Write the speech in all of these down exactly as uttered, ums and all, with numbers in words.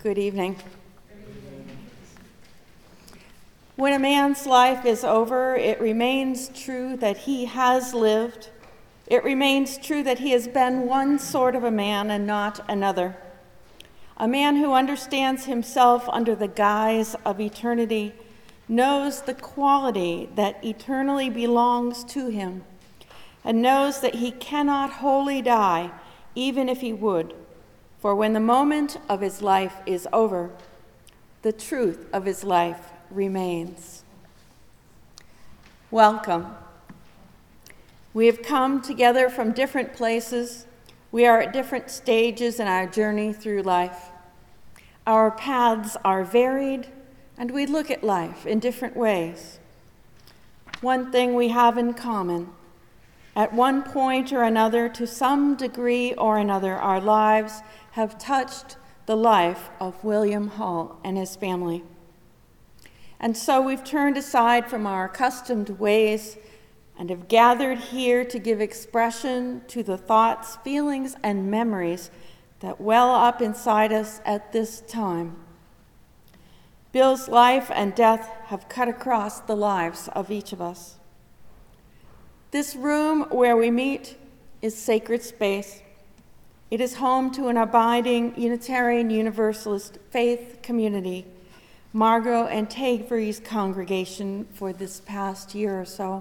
Good evening. When a man's life is over, it remains true that he has lived. It remains true that he has been one sort of a man and not another. A man who understands himself under the guise of eternity knows the quality that eternally belongs to him and knows that he cannot wholly die, even if he would. For when the moment of his life is over, the truth of his life remains. Welcome. We have come together from different places. We are at different stages in our journey through life. Our paths are varied, and we look at life in different ways. One thing we have in common: at one point or another, to some degree or another, our lives have touched the life of William Hall and his family. And so we've turned aside from our accustomed ways and have gathered here to give expression to the thoughts, feelings, and memories that well up inside us at this time. Bill's life and death have cut across the lives of each of us. This room where we meet is sacred space. It is home to an abiding Unitarian Universalist faith community, Margot and Tavery's congregation, for this past year or so.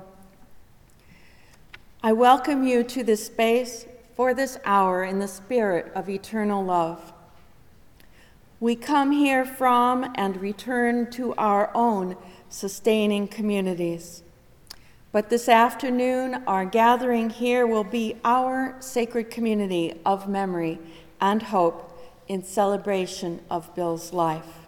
I welcome you to this space for this hour in the spirit of eternal love. We come here from and return to our own sustaining communities. But this afternoon, our gathering here will be our sacred community of memory and hope in celebration of Bill's life.